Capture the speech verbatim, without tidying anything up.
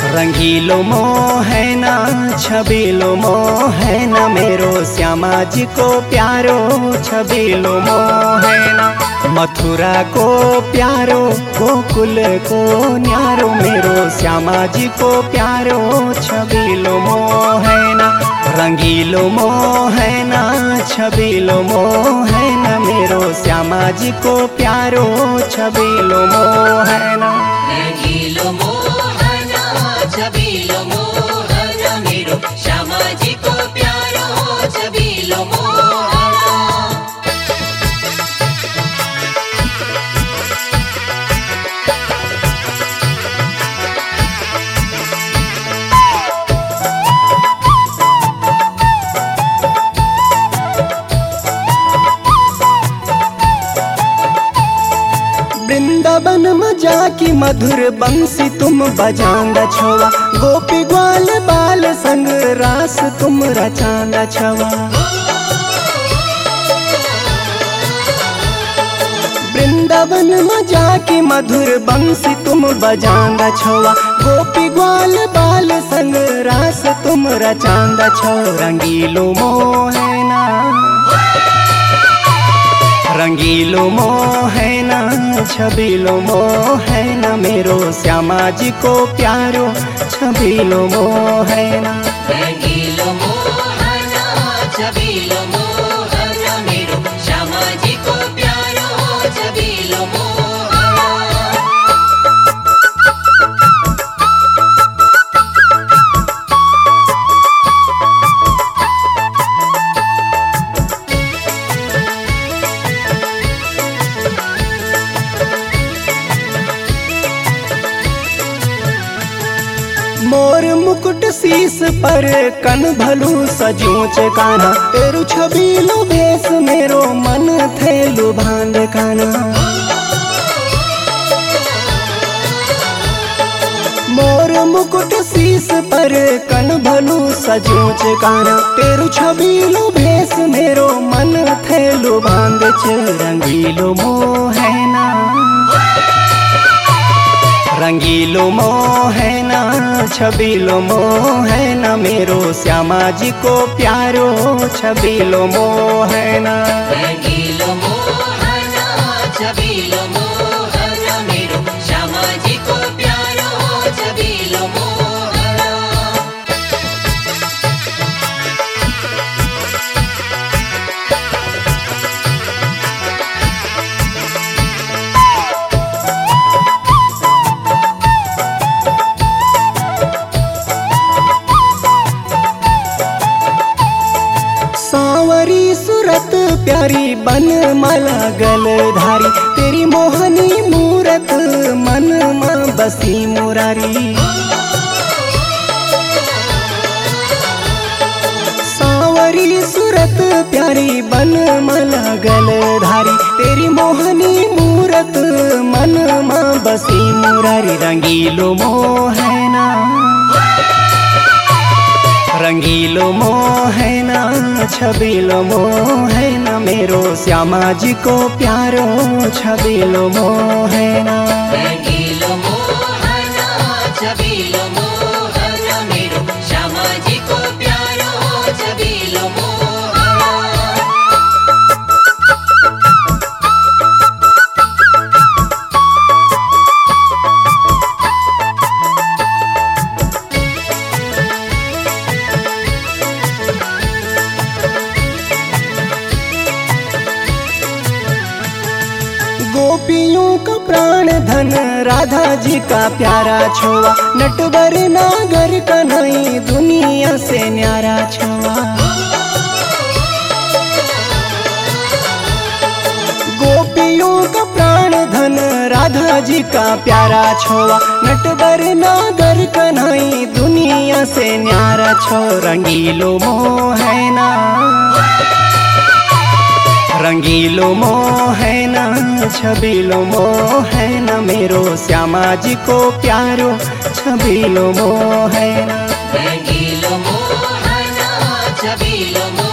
रंगीलो मोहना छबीलो मोहना मेरो श्यामा जी को प्यारो छबीलो मोहना। मथुरा को प्यारो गोकुल को न्यारो मेरो श्यामा जी को प्यारो छबीलो मोहना। रंगीलो मोहना छबीलो मोहना मेरो श्यामा जी को प्यारो छबीलो मोहना। रंगीलो मोहना छबीलो मोहना मेरो श्यामा जी को प्यारो छबीलो मोहना। वृंदावन मजा की मधुर बंसी तुम बजांदा छवा। गोपी ग्वाल बाल संग रास तुम रचांदा छवा। वृंदावन मजा की मधुर बंसी तुम बजांदा छवा। गोपी ग्वाल बाल संग रास तुम रचांदा छो। रंगीलो मोहना रंगीलो मोहना छबीलो मोहना मेरो श्यामा जी को प्यारो छबीलो मोहना। रंगीलो मोहना छबीलो मोहना मेरो श्यामा जी को प्यारो छबीलो मोहना। मोर मुकुट शीस पर कन भलू सजूच काना। तेरू छबीलो भेस मेरो मन थेलु भांद काना। मोर मुकुट शीस पर कन भलू सजूच काना। तेरू छबीलो भेस मेरो मन थेलु भांद छ। रंगीलो मोहना रंगीलो मोहना छबीलो मोहना मेरो श्यामा जी को प्यारो छबीलो मोहना। रंगीलो मोहना छबीलो मोहना मेरो श्यामा जी को प्यारो छबीलो मोहना। सांवरी सूरत प्यारी बन मला गलधारी। तेरी मोहनी मूरत मन में बसी मुरारी। सांवरी सूरत प्यारी बन मला गलधारी। तेरी मोहनी मूरत मन में बसी मुरारी। रंगीलो मोहना रंगीलो मोहना छबीलो मोहना मेरो श्यामा जी को प्यारो छबीलो मोहना। रंगीलो मोहना छबीलो मोहना मेरो श्यामा जी को प्यारो छबीलो मोहना। गोपियों का प्राण धन राधा जी का प्यारा छोवा। नटवर नागर का नहीं दुनिया से न्यारा छोवा। गोपियों का प्राण धन राधा जी का प्यारा छोवा। नटवर नागर का नहीं दुनिया से न्यारा छो। रंगीलो मोहना रंगीलो मोहना छबीलो मोहना मेरो श्यामा जी को प्यारो छबीलो मोहना। रंगीलो मोहना छबीलो मोहना।